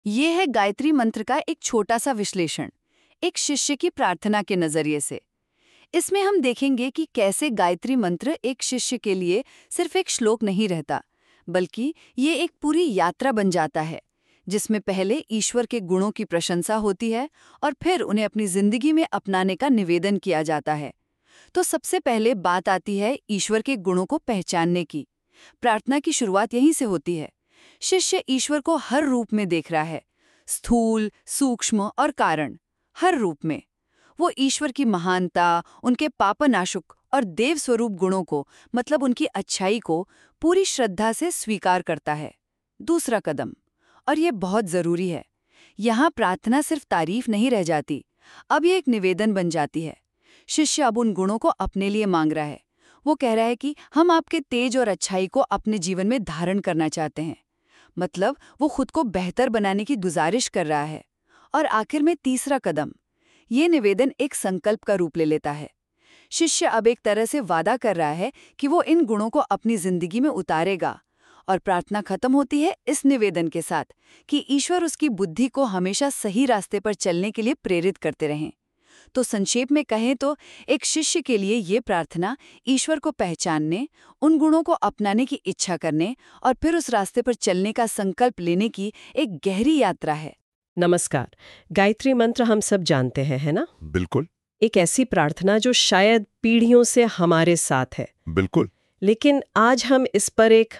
ये है गायत्री मंत्र का एक छोटा सा विश्लेषण, एक शिष्य की प्रार्थना के नजरिए से। इसमें हम देखेंगे कि कैसे गायत्री मंत्र एक शिष्य के लिए सिर्फ एक श्लोक नहीं रहता, बल्कि ये एक पूरी यात्रा बन जाता है, जिसमें पहले ईश्वर के गुणों की प्रशंसा होती है और फिर उन्हें अपनी जिंदगी में अपनाने का निवेदन किया जाता है। तो सबसे पहले बात आती है ईश्वर के गुणों को पहचानने की। प्रार्थना की शुरुआत यहीं से होती है। शिष्य ईश्वर को हर रूप में देख रहा है, स्थूल, सूक्ष्म और कारण, हर रूप में। वो ईश्वर की महानता, उनके पापनाशक और देव स्वरूप गुणों को, मतलब उनकी अच्छाई को पूरी श्रद्धा से स्वीकार करता है। दूसरा कदम, और ये बहुत जरूरी है, यहाँ प्रार्थना सिर्फ तारीफ नहीं रह जाती, अब ये एक निवेदन बन जाती है। शिष्य अब उन गुणों को अपने लिए मांग रहा है। वो कह रहा है कि हम आपके तेज और अच्छाई को अपने जीवन में धारण करना चाहते हैं। मतलब वो खुद को बेहतर बनाने की गुजारिश कर रहा है। और आखिर में तीसरा कदम, ये निवेदन एक संकल्प का रूप ले लेता है। शिष्य अब एक तरह से वादा कर रहा है कि वो इन गुणों को अपनी जिंदगी में उतारेगा। और प्रार्थना खत्म होती है इस निवेदन के साथ कि ईश्वर उसकी बुद्धि को हमेशा सही रास्ते पर चलने के लिए प्रेरित करते रहें। तो संक्षेप में कहें तो एक शिष्य के लिए ये प्रार्थना ईश्वर को पहचानने, उन गुणों को अपनाने की इच्छा करने और फिर उस रास्ते पर चलने का संकल्प लेने की एक गहरी यात्रा है। नमस्कार। गायत्री मंत्र हम सब जानते हैं, है ना? बिल्कुल। एक ऐसी प्रार्थना जो शायद पीढ़ियों से हमारे साथ है। बिल्कुल। लेकिन आज हम इस पर एक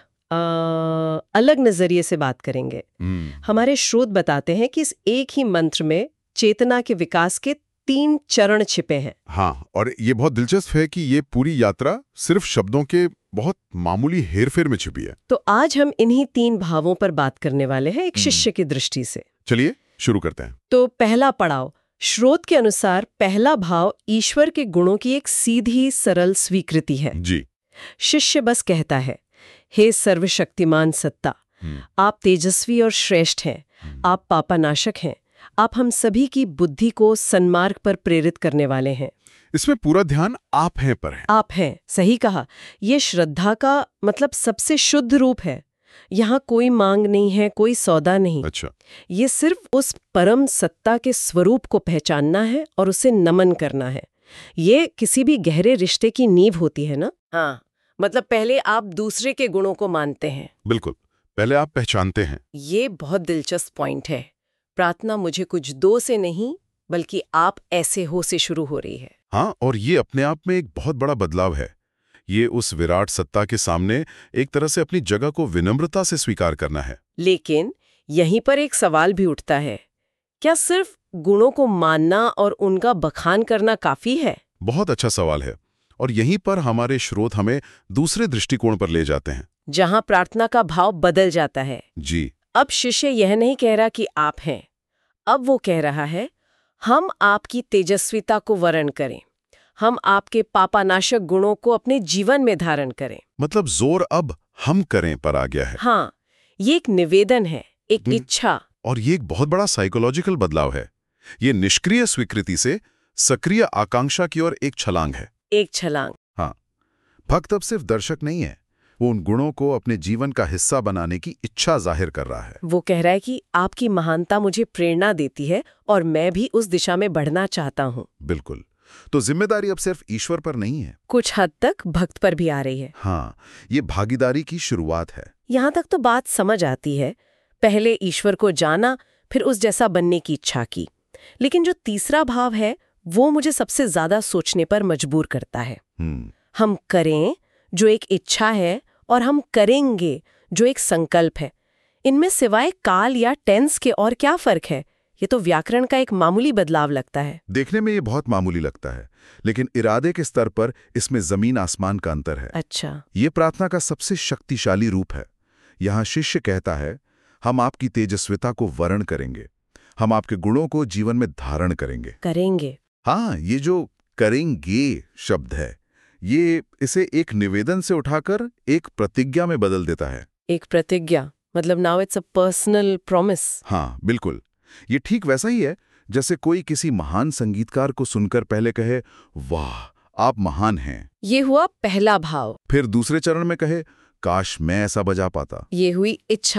अलग नजरिए से बात करेंगे। हमारे स्रोत बताते हैं कि इस एक ही मंत्र में चेतना के विकास के 3 चरण छिपे हैं। हाँ, और ये बहुत दिलचस्प है कि ये पूरी यात्रा सिर्फ शब्दों के बहुत मामूली हेरफेर में छिपी है। तो आज हम इन्हीं 3 भावों पर बात करने वाले हैं एक शिष्य की दृष्टि से। चलिए शुरू करते हैं। तो पहला पड़ाव, स्रोत के अनुसार पहला भाव ईश्वर के गुणों की एक सीधी सरल स्वीकृति है। जी। शिष्य बस कहता है, हे सर्वशक्तिमान सत्ता, आप तेजस्वी और श्रेष्ठ हैं, आप पापानाशक हैं, आप हम सभी की बुद्धि को सन्मार्ग पर प्रेरित करने वाले हैं। इसमें पूरा ध्यान आप हैं पर है। आप हैं, सही कहा। ये श्रद्धा का मतलब सबसे शुद्ध रूप है। यहाँ कोई मांग नहीं है, कोई सौदा नहीं। अच्छा। ये सिर्फ उस परम सत्ता के स्वरूप को पहचानना है और उसे नमन करना है। ये किसी भी गहरे रिश्ते की नींव होती है ना? हाँ, मतलब पहले आप दूसरे के गुणों को मानते हैं। बिल्कुल, पहले आप पहचानते हैं। ये बहुत दिलचस्प पॉइंट है। प्रार्थना मुझे कुछ दो से नहीं, बल्कि आप ऐसे हो से शुरू हो रही है। हाँ, और ये अपने आप में एक बहुत बड़ा बदलाव है। ये उस विराट सत्ता के सामने एक तरह से अपनी जगह को विनम्रता से स्वीकार करना है। लेकिन यहीं पर एक सवाल भी उठता है, क्या सिर्फ गुणों को मानना और उनका बखान करना काफी है? बहुत अच्छा सवाल है, और यहीं पर हमारे स्रोत हमें दूसरे दृष्टिकोण पर ले जाते हैं, जहां प्रार्थना का भाव बदल जाता है। जी। अब शिष्य यह नहीं कह रहा कि आप हैं, अब वो कह रहा है, हम आपकी तेजस्विता को वर्ण करें, हम आपके पापानाशक गुणों को अपने जीवन में धारण करें। मतलब जोर अब हम करें पर आ गया है। हाँ, ये एक निवेदन है, एक इच्छा। और ये एक बहुत बड़ा साइकोलॉजिकल बदलाव है। ये निष्क्रिय स्वीकृति से सक्रिय आकांक्षा की ओर एक छलांग है। एक छलांग। हाँ, भक्त अब सिर्फ दर्शक नहीं है, वो उन गुणों को अपने जीवन का हिस्सा बनाने की इच्छा जाहिर कर रहा है। वो कह रहा है कि आपकी महानता मुझे प्रेरणा देती है और मैं भी उस दिशा में बढ़ना चाहता हूँ। बिल्कुल। तो जिम्मेदारी अब सिर्फ ईश्वर पर नहीं है, कुछ हद तक भक्त पर भी आ रही है। हाँ, ये भागीदारी की शुरुआत है। यहाँ तक तो बात समझ आती है। पहले ईश्वर को जाना, फिर उस जैसा बनने की इच्छा की। लेकिन जो तीसरा भाव है, वो मुझे सबसे ज्यादा सोचने पर मजबूर करता है। हम करें जो एक इच्छा है और हम करेंगे जो एक संकल्प है। इनमें सिवाय काल या टेंस के और क्या फर्क है? ये तो व्याकरण का एक मामूली बदलाव लगता है। देखने में ये बहुत मामूली लगता है, लेकिन इरादे के स्तर पर इसमें जमीन आसमान का अंतर है। अच्छा। ये प्रार्थना का सबसे शक्तिशाली रूप है। यहाँ शिष्य कहता है, हम आपकी तेजस्विता को वर्ण करेंगे, हम आपके गुणों को जीवन में धारण करेंगे। करेंगे। हाँ, ये जो करेंगे शब्द है, ये इसे एक निवेदन से उठाकर एक प्रतिज्ञा में बदल देता है। एक प्रतिज्ञा, मतलब now it's a personal promise. हाँ, बिल्कुल। ये ठीक वैसा ही है जैसे कोई किसी महान संगीतकार को सुनकर पहले कहे, वाह आप महान हैं। ये हुआ पहला भाव। फिर दूसरे चरण में कहे, काश मैं ऐसा बजा पाता। ये हुई इच्छा।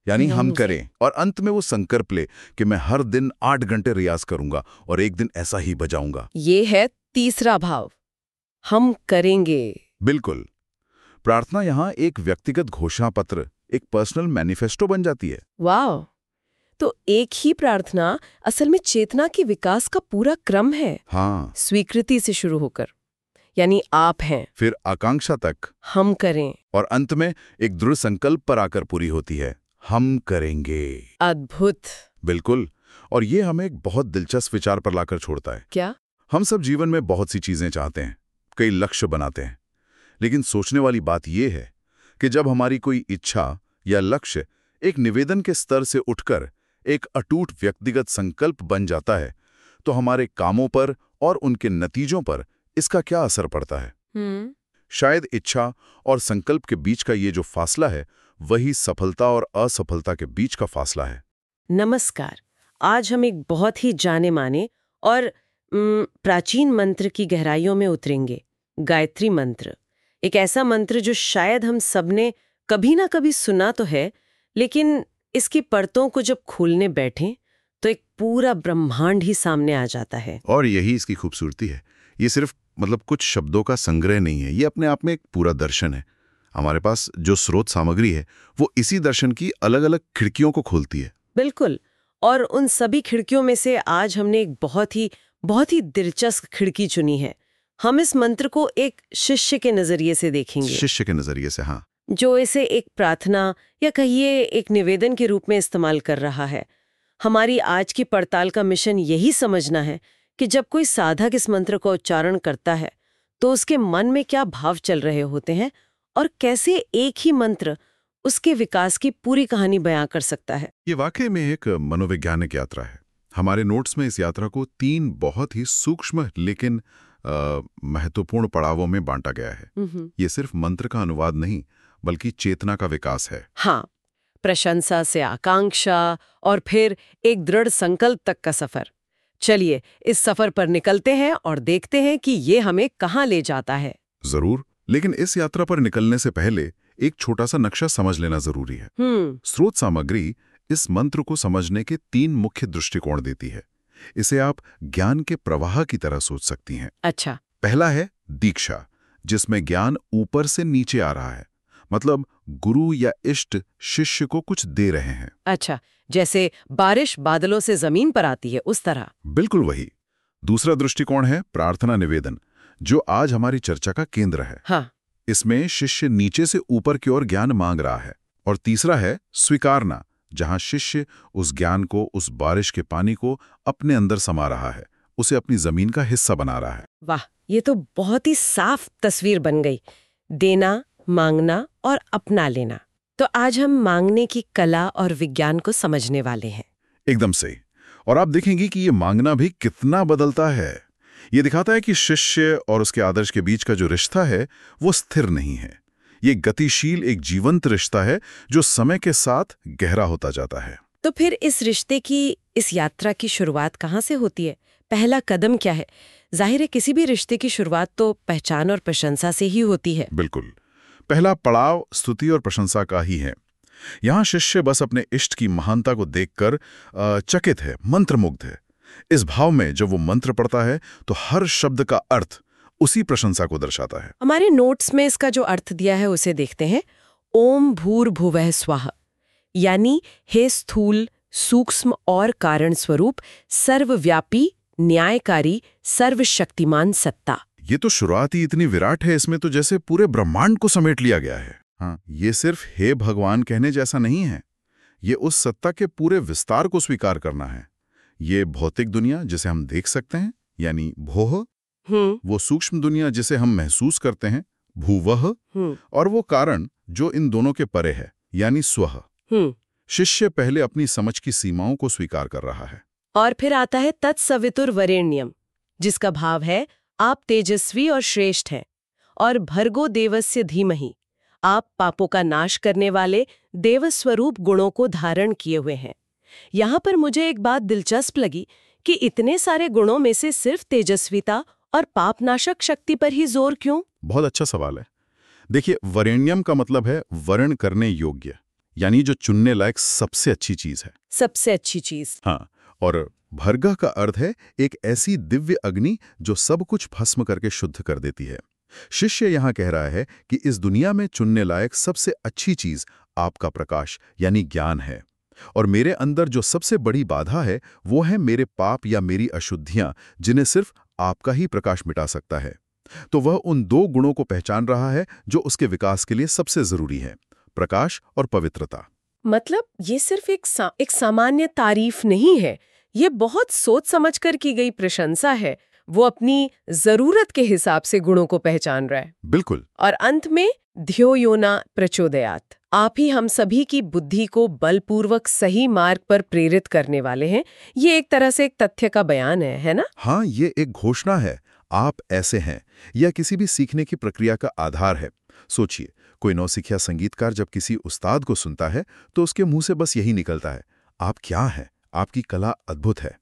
यानी हम करें, और अंत में वो संकल्प ले कि मैं हर दिन 8 घंटे रियाज करूंगा और एक दिन ऐसा ही बजाऊंगा। ये है तीसरा भाव, हम करेंगे। बिल्कुल। प्रार्थना यहाँ एक व्यक्तिगत घोषणा पत्र, एक पर्सनल मैनिफेस्टो बन जाती है। वाह! तो एक ही प्रार्थना असल में चेतना के विकास का पूरा क्रम है। हाँ। स्वीकृति से शुरू होकर, यानी आप हैं, फिर आकांक्षा तक, हम करें, और अंत में एक दृढ़ संकल्प पर आकर पूरी होती है, हम करेंगे। अद्भुत। बिल्कुल। और ये हमें एक बहुत दिलचस्प विचार पर लाकर छोड़ता है। क्या? हम सब जीवन में बहुत सी चीजें चाहते हैं, कई लक्ष्य बनाते हैं, लेकिन सोचने वाली बात यह है कि जब हमारी कोई इच्छा या लक्ष्य एक निवेदन के स्तर से उठकर एक अटूट व्यक्तिगत संकल्प बन जाता है, तो हमारे कामों पर और उनके नतीजों पर इसका क्या असर पड़ता है? शायद इच्छा और संकल्प के बीच का ये जो फासला है, वही सफलता और असफलता के बीच का फासला है। नमस्कार। आज हम एक बहुत ही जाने माने और प्राचीन मंत्र की गहराइयों में उतरेंगे। गायत्री मंत्र, एक ऐसा मंत्र जो शायद हम सबने कभी ना कभी सुना तो है, लेकिन इसकी परतों को जब खोलने बैठें तो एक पूरा ब्रह्मांड ही सामने आ जाता है। और यही इसकी खूबसूरती है। ये सिर्फ कुछ शब्दों का संग्रह नहीं है, ये अपने आप में एक पूरा दर्शन है। हमारे पास जो स्रोत सामग्री है वो इसी दर्शन की अलग अलग खिड़कियों को खोलती है। बिल्कुल। और उन सभी खिड़कियों में से आज हमने एक बहुत ही दिलचस्प खिड़की चुनी है। हम इस मंत्र को एक शिष्य के नजरिए से देखेंगे। शिष्य के नजरिए से, हाँ। जो इसे एक प्रार्थना या कहिए एक निवेदन के रूप में इस्तेमाल कर रहा है। हमारी आज की पड़ताल का मिशन यही समझना है कि जब कोई साधक इस मंत्र का उच्चारण करता है तो उसके मन में क्या भाव चल रहे होते हैं और कैसे एक ही मंत्र उसके विकास की पूरी कहानी बयां कर सकता है। ये वाकई में एक मनोवैज्ञानिक यात्रा है। हमारे नोट्स में इस यात्रा को 3 बहुत ही सूक्ष्म लेकिन महत्वपूर्ण पड़ावों में बांटा गया है। ये सिर्फ मंत्र का अनुवाद नहीं, बल्कि चेतना का विकास है। हाँ, प्रशंसा से आकांक्षा और फिर एक दृढ़ संकल्प तक का सफर। चलिए इस सफर पर निकलते हैं और देखते हैं कि ये हमें कहाँ ले जाता है। जरूर, लेकिन इस यात्रा पर निकलने से पहले एक छोटा सा नक्शा समझ लेना जरूरी है। स्रोत सामग्री इस मंत्र को समझने के 3 मुख्य दृष्टिकोण देती है। इसे आप ज्ञान के प्रवाह की तरह सोच सकती हैं। अच्छा। पहला है दीक्षा, जिसमें ज्ञान ऊपर से नीचे आ रहा है, मतलब गुरु या इष्ट शिष्य को कुछ दे रहे हैं। अच्छा, जैसे बारिश बादलों से जमीन पर आती है, उस तरह। बिल्कुल वही। दूसरा दृष्टिकोण है प्रार्थना निवेदन, जो आज हमारी चर्चा का केंद्र है। हाँ। इसमें शिष्य नीचे से ऊपर की ओर ज्ञान मांग रहा है। और तीसरा है स्वीकारना, जहां शिष्य उस ज्ञान को, उस बारिश के पानी को अपने अंदर समा रहा है, उसे अपनी जमीन का हिस्सा बना रहा है। वाह, ये तो बहुत ही साफ तस्वीर बन गई। देना, मांगना और अपना लेना। तो आज हम मांगने की कला और विज्ञान को समझने वाले हैं। एकदम सही। और आप देखेंगे कि ये मांगना भी कितना बदलता है। ये दिखाता है कि शिष्य और उसके आदर्श के बीच का जो रिश्ता है वो स्थिर नहीं है। ये गतिशील, एक जीवंत रिश्ता है जो समय के साथ गहरा होता जाता है। तो फिर इस रिश्ते की, इस यात्रा की शुरुआत कहाँ से होती है? पहला कदम क्या है? जाहिर है किसी भी रिश्ते की शुरुआत तो पहचान और प्रशंसा से ही होती है। बिल्कुल। पहला पड़ाव स्तुति और प्रशंसा का ही है। यहाँ शिष्य बस अपने इष्ट की महानता को देखकर चकित है, मंत्रमुग्ध है। इस भाव में जब वो मंत्र पढ़ता है तो हर शब्द का अर्थ उसी प्रशंसा को दर्शाता है। हमारे नोट्स में इसका जो अर्थ दिया है उसे देखते हैं। ओम भूर्भुवः स्वः, यानी हे स्थूल, सूक्ष्म और कारण स्वरूप, सर्वव्यापी, न्यायकारी, सर्वशक्तिमान सत्ता। ये तो शुरुआत ही इतनी विराट है, इसमें तो जैसे पूरे ब्रह्मांड को समेट लिया गया है। हाँ, ये सिर्फ हे भगवान कहने जैसा नहीं है। ये उस सत्ता के पूरे विस्तार को स्वीकार करना है। ये भौतिक दुनिया जिसे हम देख सकते हैं, यानी भोह, वो सूक्ष्म दुनिया जिसे हम महसूस करते हैं, भूवः, और वो कारण जो इन दोनों के परे है, यानी स्वः। शिष्य पहले अपनी समझ की सीमाओं को स्वीकार कर रहा है। और फिर आता है तत्सवितुर वरेण्यम, जिसका भाव है आप तेजस्वी और श्रेष्ठ हैं, और भर्गो देवस्य धीमहि, आप पापों का नाश करने वाले देवस्वरूप गुणों को धारण किए हुए हैं। यहाँ पर मुझे एक बात दिलचस्प लगी कि इतने सारे गुणों में से सिर्फ तेजस्विता और पापनाशक शक्ति पर ही जोर क्यों? बहुत अच्छा सवाल है। देखिए, वरेण्यम का मतलब है वर्ण करने योग्य, यानी जो चुनने लायक सबसे अच्छी चीज है। सबसे अच्छी चीज। हाँ, और भर्गा का अर्थ है एक ऐसी दिव्य अग्नि जो सब कुछ भस्म करके शुद्ध कर देती है। शिष्य यहाँ कह रहा है कि इस दुनिया में चुनने लायक सबसे अच्छी चीज आपका प्रकाश यानी ज्ञान है, और मेरे अंदर जो सबसे बड़ी बाधा है वो है मेरे पाप या मेरी अशुद्धियां, जिन्हें सिर्फ आपका ही प्रकाश मिटा सकता है। तो वह उन दो गुणों को पहचान रहा है जो उसके विकास के लिए सबसे जरूरी है, प्रकाश और पवित्रता। मतलब ये सिर्फ एक सामान्य तारीफ नहीं है, ये बहुत सोच समझकर की गई प्रशंसा है। वो अपनी जरूरत के हिसाब से गुणों को पहचान रहा है। बिल्कुल। और अंत में ध्यो योना प्रचोदयात, आप ही हम सभी की बुद्धि को बलपूर्वक सही मार्ग पर प्रेरित करने वाले हैं। ये एक तरह से एक तथ्य का बयान है ना? हाँ, ये एक घोषणा है, आप ऐसे हैं, या किसी भी सीखने की प्रक्रिया का आधार है। सोचिए, कोई नौसिखिया संगीतकार जब किसी उस्ताद को सुनता है तो उसके मुंह से बस यही निकलता है, आप क्या हैं, आपकी कला अद्भुत है।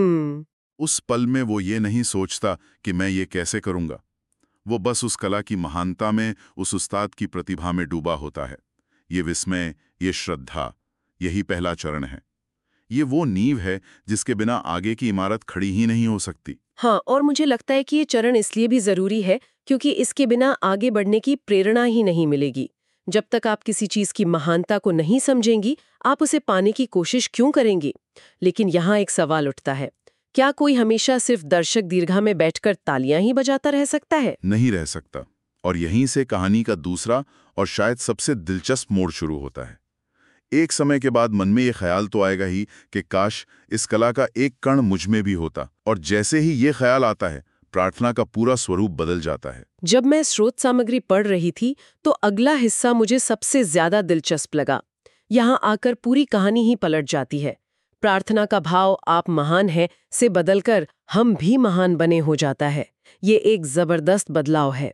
उस पल में वो ये नहीं सोचता कि मैं ये कैसे करूंगा। वो बस उस कला की महानता में, उस उस्ताद की प्रतिभा में डूबा होता है। ये विस्मय, ये श्रद्धा, यही पहला चरण है। ये वो नींव है जिसके बिना आगे की इमारत खड़ी ही नहीं हो सकती। हाँ, और मुझे लगता है कि ये चरण इसलिए भी जरूरी है क्योंकि इसके बिना आगे बढ़ने की प्रेरणा ही नहीं मिलेगी। जब तक आप किसी चीज की महानता को नहीं समझेंगी, आप उसे पाने की कोशिश क्यों करेंगी? लेकिन यहाँ एक सवाल उठता है, क्या कोई हमेशा सिर्फ दर्शक दीर्घा में बैठकर तालियां ही बजाता रह सकता है? नहीं रह सकता। और यहीं से कहानी का दूसरा और शायद सबसे दिलचस्प मोड़ शुरू होता है। एक समय के बाद मन में ये ख्याल तो आएगा ही कि काश इस कला का एक कण मुझ में भी होता, और जैसे ही ये ख्याल आता है, प्रार्थना का पूरा स्वरूप बदल जाता है। जब मैं स्रोत सामग्री पढ़ रही थी तो अगला हिस्सा मुझे सबसे ज्यादा दिलचस्प लगा। यहाँ आकर पूरी कहानी ही पलट जाती है। प्रार्थना का भाव आप महान हैं से बदलकर हम भी महान बने हो जाता है। ये एक जबरदस्त बदलाव है।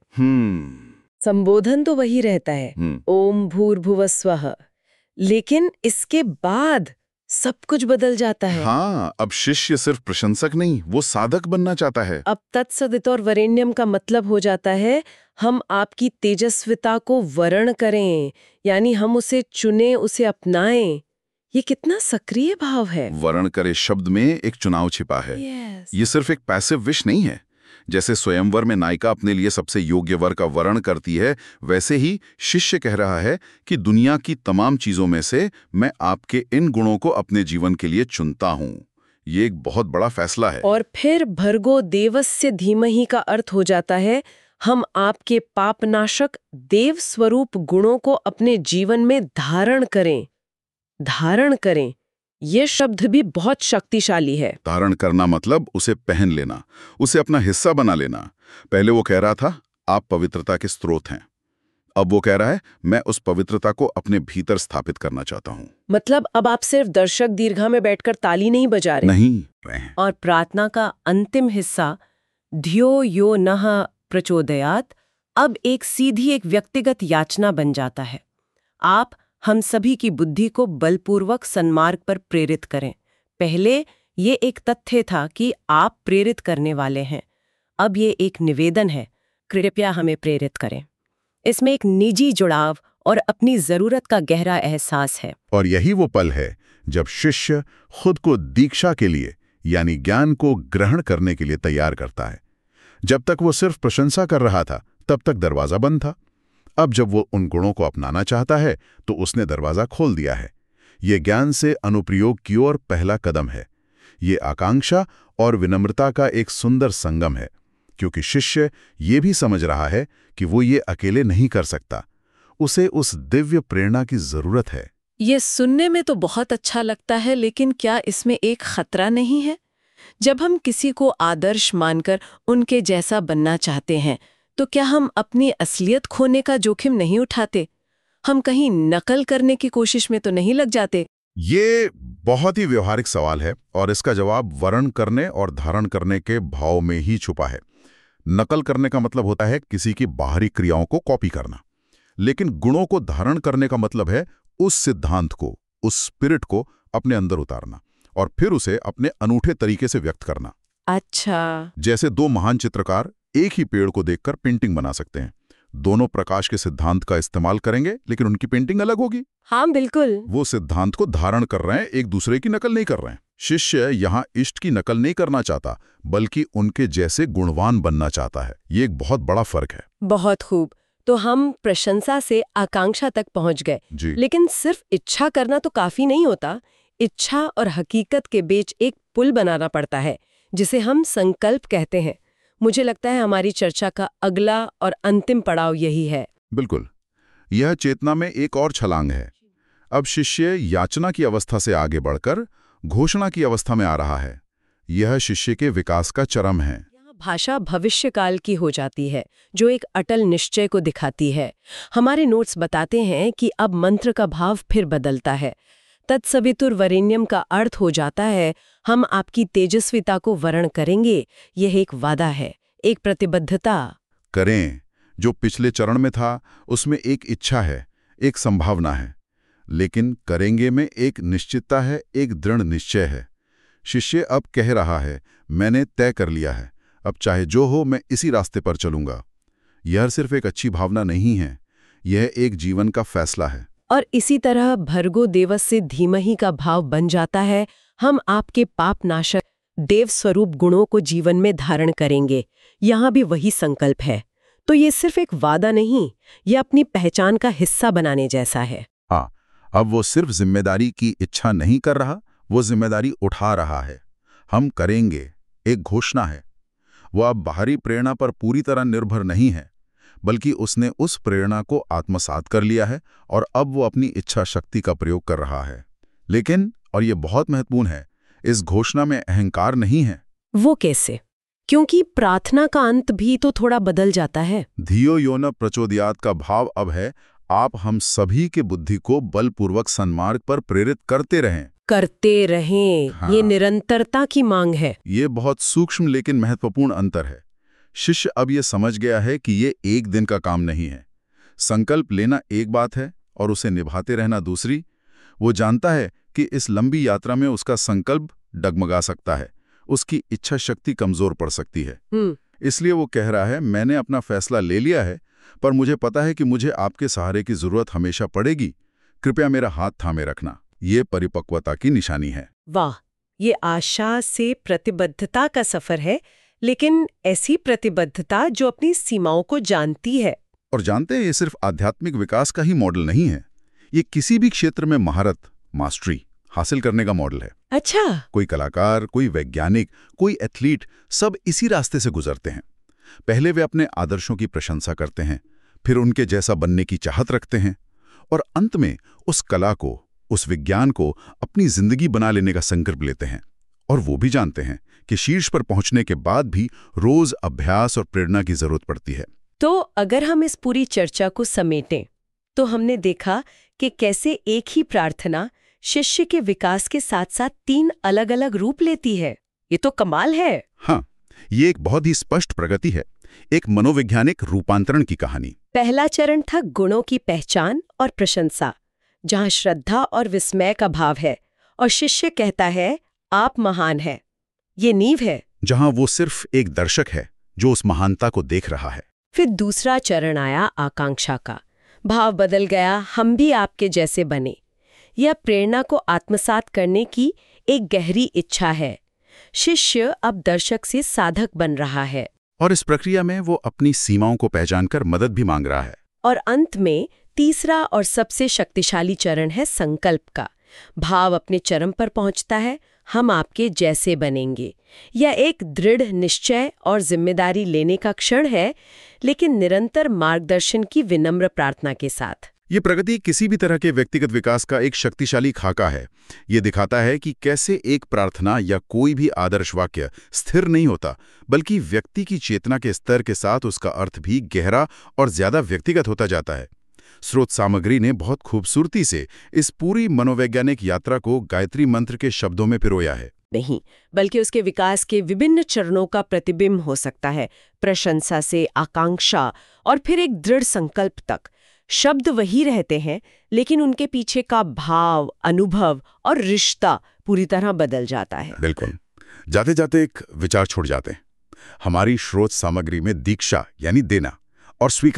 संबोधन तो वही रहता है, ओम भूर्भुवस्वः, लेकिन इसके बाद सब कुछ बदल जाता है। हाँ, अब शिष्य सिर्फ प्रशंसक नहीं, वो साधक बनना चाहता है। अब तत्सदितौर वरेण्यम का मतलब हो जाता है हम आपकी तेजस्विता को वर्ण करें, यानी हम उसे चुने, उसे अपनाएं। ये कितना सक्रिय भाव है। वर्ण करे शब्द में एक चुनाव छिपा है। ये सिर्फ एक पैसिव विश नहीं है। जैसे स्वयंवर में नायिका अपने लिए सबसे योग्य वर का वर्ण करती है, वैसे ही शिष्य कह रहा है कि दुनिया की तमाम चीजों में से मैं आपके इन गुणों को अपने जीवन के लिए चुनता हूं। ये एक बहुत बड़ा फैसला है। और फिर भर्गो देवस्य धीमहि का अर्थ हो जाता है हम आपके पापनाशक देव स्वरूप गुणों को अपने जीवन में धारण करें। धारण करें, ये शब्द भी बहुत शक्तिशाली है। धारण करना मतलब उसे पहन लेना, उसे अपना हिस्सा बना लेना। पहले वो कह रहा था आप पवित्रता के स्रोत हैं, अब वो कह रहा है मैं उस पवित्रता को अपने भीतर स्थापित करना चाहता हूँ। मतलब अब आप सिर्फ दर्शक दीर्घा में बैठकर ताली नहीं बजा रहे। नहीं। और प्रार्थना का अंतिम हिस्सा ध्यो यो नः प्रचोदयात अब एक व्यक्तिगत याचना बन जाता है। आप हम सभी की बुद्धि को बलपूर्वक सन्मार्ग पर प्रेरित करें। पहले ये एक तथ्य था कि आप प्रेरित करने वाले हैं, अब ये एक निवेदन है, कृपया हमें प्रेरित करें। इसमें एक निजी जुड़ाव और अपनी जरूरत का गहरा एहसास है। और यही वो पल है जब शिष्य खुद को दीक्षा के लिए यानी ज्ञान को ग्रहण करने के लिए तैयार करता है। जब तक वो सिर्फ प्रशंसा कर रहा था तब तक दरवाजा बंद था। अब जब वो उन गुणों को अपनाना चाहता है तो उसने दरवाजा खोल दिया है। ये ज्ञान से अनुप्रयोग की ओर पहला कदम है। ये आकांक्षा और विनम्रता का एक सुंदर संगम है, क्योंकि शिष्य ये भी समझ रहा है कि वो ये अकेले नहीं कर सकता, उसे उस दिव्य प्रेरणा की जरूरत है। ये सुनने में तो बहुत अच्छा लगता है, लेकिन क्या इसमें एक खतरा नहीं है? जब हम किसी को आदर्श मानकर उनके जैसा बनना चाहते हैं तो क्या हम अपनी असलियत खोने का जोखिम नहीं उठाते? हम कहीं नकल करने की कोशिश में तो नहीं लग जाते? ये बहुत ही व्यवहारिक सवाल है और इसका जवाब वर्ण करने और धारण करने के भाव में ही छुपा है। नकल करने का मतलब होता है किसी की बाहरी क्रियाओं को कॉपी करना, लेकिन गुणों को धारण करने का मतलब है उस सिद्धांत को, उस स्पिरिट को अपने अंदर उतारना और फिर उसे अपने अनूठे तरीके से व्यक्त करना। अच्छा। जैसे दो महान चित्रकार एक ही पेड़ को देखकर पेंटिंग बना सकते हैं। दोनों प्रकाश के सिद्धांत का इस्तेमाल करेंगे, लेकिन उनकी पेंटिंग अलग होगी। हाँ बिल्कुल। वो सिद्धांत को धारण कर रहे हैं, एक दूसरे की नकल नहीं कर रहे हैं। शिष्य यहाँ इष्ट की नकल नहीं करना चाहता, बल्कि उनके जैसे गुणवान बनना चाहता है। ये एक बहुत बड़ा फर्क है। बहुत खूब। तो हम प्रशंसा से आकांक्षा तक पहुंच गए। जी। लेकिन सिर्फ इच्छा करना तो काफी नहीं होता। इच्छा और हकीकत के बीच एक पुल बनाना पड़ता है, जिसे हम संकल्प कहते हैं। मुझे लगता है हमारी चर्चा का अगला और अंतिम पड़ाव यही है। बिल्कुल। यह चेतना में एक और छलांग है। अब शिष्य याचना की अवस्था से आगे बढ़कर घोषणा की अवस्था में आ रहा है। यह शिष्य के विकास का चरम है। यहाँ भाषा भविष्यकाल की हो जाती है, जो एक अटल निश्चय को दिखाती है। हमारे नोट्स बताते हैं कि अब मंत्र का भाव फिर बदलता है। तत्सवितुर्वरेण्यम का अर्थ हो जाता है, हम आपकी तेजस्विता को वर्ण करेंगे। यह एक वादा है, एक प्रतिबद्धता। करें, जो पिछले चरण में था उसमें एक इच्छा है, एक संभावना है, लेकिन करेंगे में एक निश्चितता है, एक दृढ़ निश्चय है। शिष्य अब कह रहा है, मैंने तय कर लिया है, अब चाहे जो हो मैं इसी रास्ते पर चलूंगा। यह सिर्फ एक अच्छी भावना नहीं है, यह एक जीवन का फैसला है। और इसी तरह भर्गो देवस से धीमहि का भाव बन जाता है, हम आपके पाप नाशक देव स्वरूप गुणों को जीवन में धारण करेंगे। यहाँ भी वही संकल्प है। तो ये सिर्फ एक वादा नहीं, ये अपनी पहचान का हिस्सा बनाने जैसा है। हाँ, अब वो सिर्फ जिम्मेदारी की इच्छा नहीं कर रहा, वो जिम्मेदारी उठा रहा है। हम करेंगे एक घोषणा है। वो अब बाहरी प्रेरणा पर पूरी तरह निर्भर नहीं है, बल्कि उसने उस प्रेरणा को आत्मसात कर लिया है और अब वो अपनी इच्छा शक्ति का प्रयोग कर रहा है। लेकिन, और ये बहुत महत्वपूर्ण है, इस घोषणा में अहंकार नहीं है। वो कैसे? क्योंकि प्रार्थना का अंत भी तो थोड़ा बदल जाता है। धियो यो न प्रचोदयात का भाव अब है, आप हम सभी के बुद्धि को बलपूर्वक सन्मार्ग पर प्रेरित करते रहें। हाँ। ये निरंतरता की मांग है। ये बहुत सूक्ष्म लेकिन महत्वपूर्ण अंतर है। शिष्य अब ये समझ गया है कि ये एक दिन का काम नहीं है। संकल्प लेना एक बात है और उसे निभाते रहना दूसरी। वो जानता है कि इस लंबी यात्रा में उसका संकल्प डगमगा सकता है, उसकी इच्छा शक्ति कमजोर पड़ सकती है। इसलिए वो कह रहा है, मैंने अपना फैसला ले लिया है, पर मुझे पता है कि मुझे आपके सहारे की जरूरत हमेशा पड़ेगी। कृपया मेरा हाथ थामे रखना। ये परिपक्वता की निशानी है। वाह, ये आशा से प्रतिबद्धता का सफर है, लेकिन ऐसी प्रतिबद्धता जो अपनी सीमाओं को जानती है। और जानते हैं, ये सिर्फ आध्यात्मिक विकास का ही मॉडल नहीं है, ये किसी भी क्षेत्र में महारत, मास्टरी हासिल करने का मॉडल है। अच्छा। कोई कलाकार, कोई वैज्ञानिक, कोई एथलीट, सब इसी रास्ते से गुजरते हैं। पहले वे अपने आदर्शों की प्रशंसा करते हैं, फिर उनके जैसा बनने की चाहत रखते हैं, और अंत में उस कला को, उस विज्ञान को अपनी जिंदगी बना लेने का संकल्प लेते हैं। और वो भी जानते हैं कि शीर्ष पर पहुंचने के बाद भी रोज अभ्यास और प्रेरणा की जरूरत पड़ती है। तो अगर हम इस पूरी चर्चा को समेटें, तो हमने देखा कि कैसे एक ही प्रार्थना शिष्य के विकास के साथ साथ 3 अलग-अलग रूप लेती है। ये तो कमाल है। हाँ, ये एक बहुत ही स्पष्ट प्रगति है, एक मनोवैज्ञानिक रूपांतरण की कहानी। पहला चरण था गुणों की पहचान और प्रशंसा, जहां श्रद्धा और विस्मय का भाव है, और शिष्य कहता है, आप महान हैं। ये नींव है। जहां वो सिर्फ एक दर्शक है जो उस महानता को देख रहा है। फिर दूसरा चरण आया आकांक्षा का। भाव बदल गया, हम भी आपके जैसे बने। यह प्रेरणा को आत्मसात करने की एक गहरी इच्छा है। शिष्य अब दर्शक से साधक बन रहा है, और इस प्रक्रिया में वो अपनी सीमाओं को पहचानकर मदद भी मांग रहा है। और अंत में तीसरा और सबसे शक्तिशाली चरण है संकल्प का। भाव अपने चरम पर पहुंचता है, हम आपके जैसे बनेंगे। यह एक दृढ़ निश्चय और जिम्मेदारी लेने का क्षण है, लेकिन निरंतर मार्गदर्शन की विनम्र प्रार्थना के साथ। ये प्रगति किसी भी तरह के व्यक्तिगत विकास का एक शक्तिशाली खाका है। ये दिखाता है कि कैसे एक प्रार्थना या कोई भी आदर्श वाक्य स्थिर नहीं होता, बल्कि व्यक्ति की चेतना के स्तर के साथ उसका अर्थ भी गहरा और ज्यादा व्यक्तिगत होता जाता है। स्रोत सामग्री ने बहुत खूबसूरती से इस पूरी मनोवैज्ञानिक यात्रा को गायत्री मंत्र के शब्दों में पिरोया है। नहीं, बल्कि उसके विकास के विभिन्न चरणों का प्रतिबिंब हो सकता है, प्रशंसा से आकांक्षा और फिर एक दृढ़ संकल्प तक। शब्द वही रहते हैं, लेकिन उनके पीछे का भाव, अनुभव और रिश्ता पूरी तरह बदल जाता है। बिल्कुल। जाते जाते एक विचार छोड़ जाते हैं। हमारी स्रोत सामग्री में दीक्षा यानी देना और स्वीकारना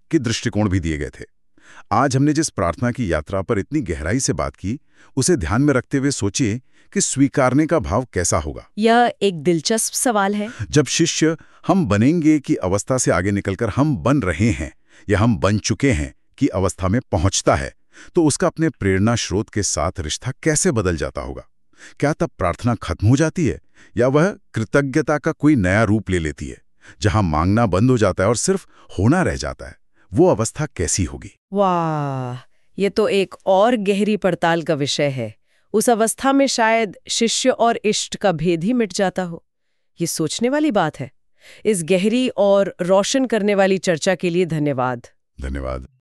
के दृष्टिकोण भी दिए गए थे। आज हमने जिस प्रार्थना की यात्रा पर इतनी गहराई से बात की, उसे ध्यान में रखते हुए सोचिए कि स्वीकारने का भाव कैसा होगा। यह एक दिलचस्प सवाल है। जब शिष्य हम बनेंगे की अवस्था से आगे निकलकर हम बन रहे हैं या हम बन चुके हैं की अवस्था में पहुंचता है, तो उसका अपने प्रेरणा स्रोत के साथ रिश्ता कैसे बदल जाता होगा? क्या तब प्रार्थना खत्म हो जाती है या वह कृतज्ञता का कोई नया रूप ले लेती है, जहां मांगना बंद हो जाता है और सिर्फ होना रह जाता है? वो अवस्था कैसी होगी? वाह, ये तो एक और गहरी पड़ताल का विषय है। उस अवस्था में शायद शिष्य और इष्ट का भेद ही मिट जाता हो। ये सोचने वाली बात है। इस गहरी और रोशन करने वाली चर्चा के लिए धन्यवाद। धन्यवाद।